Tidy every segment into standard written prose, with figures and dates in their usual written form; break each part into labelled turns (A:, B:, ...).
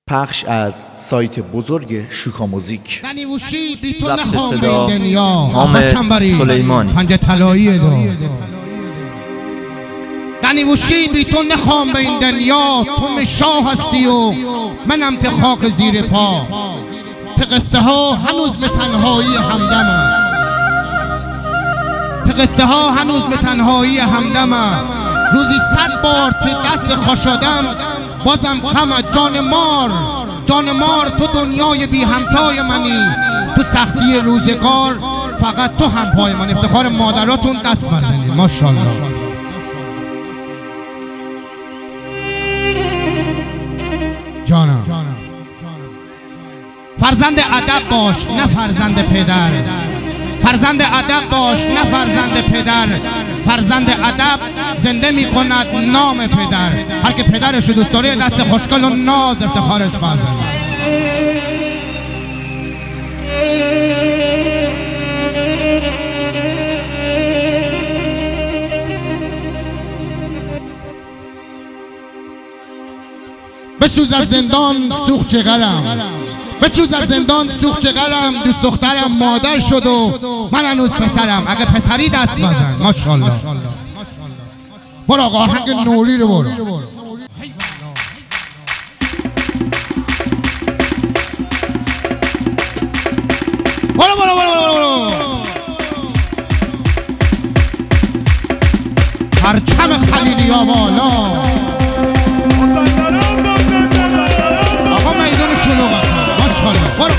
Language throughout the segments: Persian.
A: پخش از سایت بزرگ شوکا موزیک.
B: ضبط صدا حامد سلیمانی.
C: پنجه طلایی دو دنیوشی بی تو نخوام به این دنیا. تو شاه هستی و منم ته خاک زیر پا. ته قصه ها هنوز به تنهایی همدمم. ته قصه ها هنوز به تنهایی همدمم. روزی 100 بار ته دست خوشادم بازم غمت. جان مار تو دنیای بی همتای منی. تو سختی روزگار فقط تو هم پای من. افتخار مادراتون دست بزنید ماشاءالله. جانم فرزند ادب باش نه فرزند پدر. فرزند ادب باش نه فرزند پدر. فرزند ادب زنده می کند نام پدر. هر که پدرش دوست داره دست خوشگل و ناز افتخارش بزنه. بسوز از زندان سوخت جگرم. بسوز از زندان سوخت جگرم. دوست دخترم مادر شد و من هنوز پسرم. اگه پسری دست بزن ماشاءالله. برو آقا آهنگ نوری رو برو. پرچم خلیلی ها بالا. آقا میدان شلوغ ماشاءالله. برو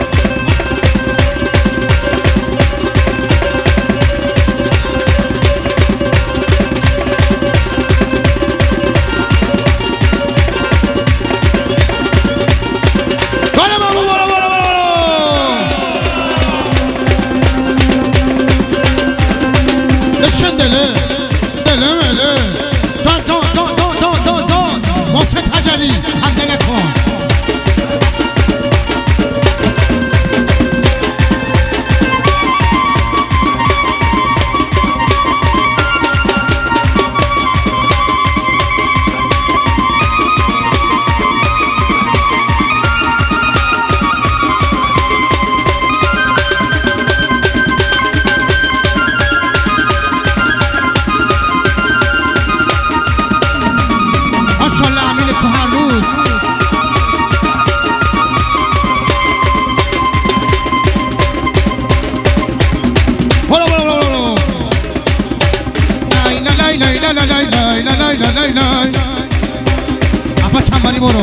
C: apa chambani boro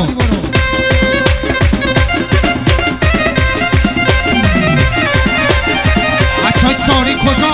C: acha sorry khoja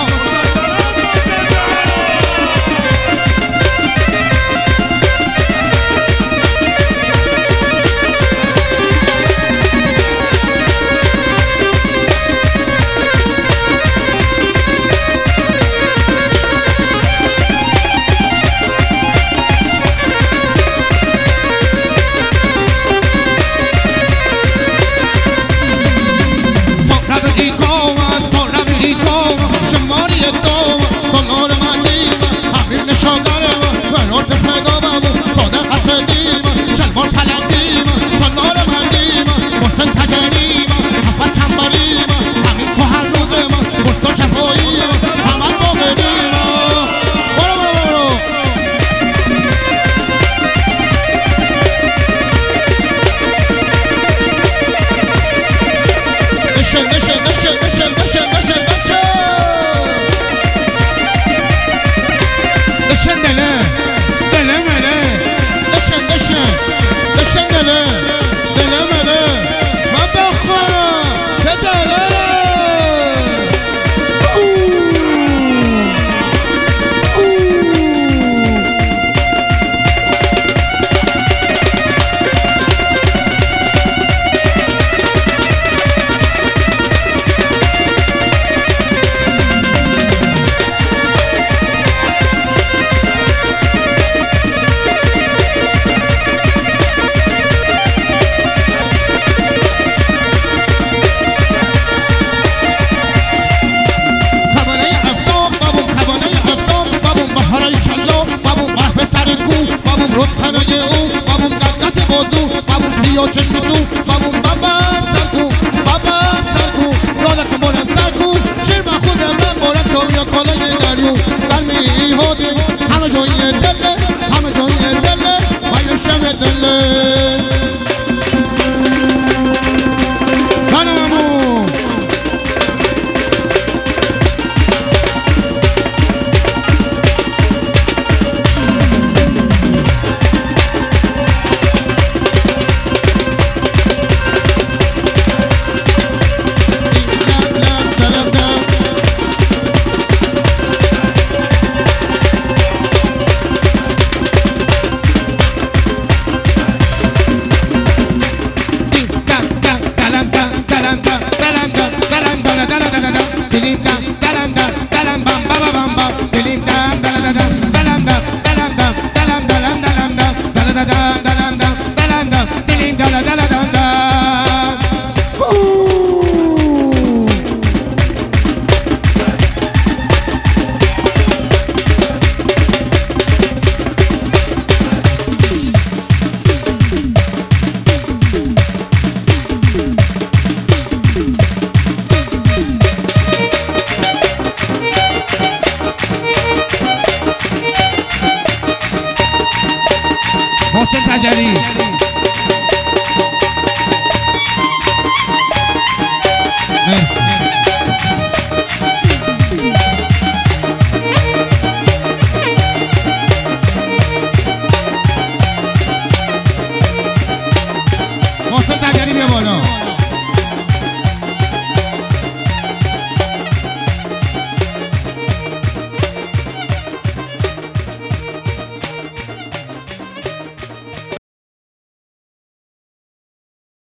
C: بیا چشم سو بابون بابم سرکو بابم سرکو رالک مورم سرکو شیر با خود من مورم تو بیا کالای دریو قلمی هاده همه جای دله همه جای دله باید شب دله محسن تجری